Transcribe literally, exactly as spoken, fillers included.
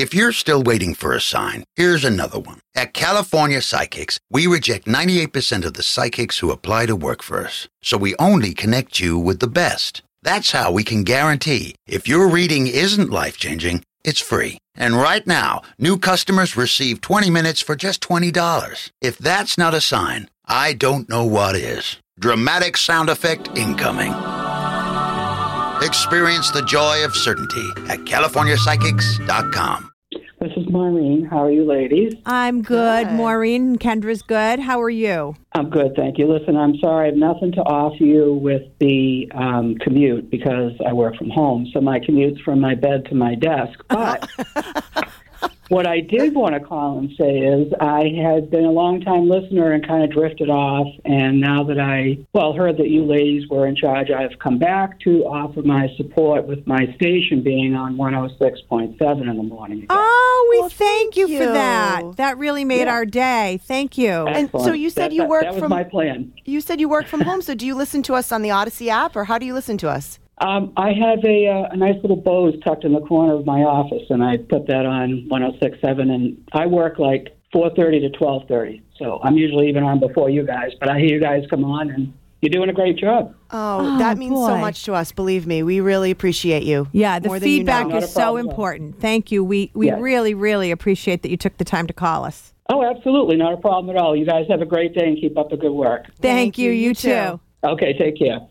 If you're still waiting for a sign, here's another one. At California Psychics, we reject ninety-eight percent of the psychics who apply to work for us. So we only connect you with the best. That's how we can guarantee if your reading isn't life-changing, it's free. And right now, new customers receive twenty minutes for just twenty dollars. If that's not a sign, I don't know what is. Dramatic sound effect incoming. Experience the joy of certainty at california psychics dot com. This is Maureen. How are you, ladies? I'm good. Good. Maureen, Kendra's good. How are you? I'm good, thank you. Listen, I'm sorry, I have nothing to offer you with the um, commute because I work from home. So my commute's from my bed to my desk. But what I did want to call and say is I had been a long-time listener and kind of drifted off. And now that I, well, heard that you ladies were in charge, I've come back to offer my support with my station being on one oh six point seven in the morning again. Oh, we Well, thank, thank you for you. that. That really made Yeah. our day. Thank you. And so Excellent. you said That- you that- work That was from- my plan. You said you work from home, so do you listen to us on the Odyssey app, or how do you listen to us? Um, I have a, uh, a nice little Bose tucked in the corner of my office, and I put that on one oh six point seven, and I work like four thirty to twelve thirty. So I'm usually even on before you guys, but I hear you guys come on, and you're doing a great job. Oh, Oh, that means so boy. much to us. Believe me, we really appreciate you. Yeah, the More than you feedback know. Not is a so problem. important. Thank you. We we Yes. really, really appreciate that you took the time to call us. Oh, absolutely. Not a problem at all. You guys have a great day and keep up the good work. Thank, Thank you. you. You You too. too. Okay, take care.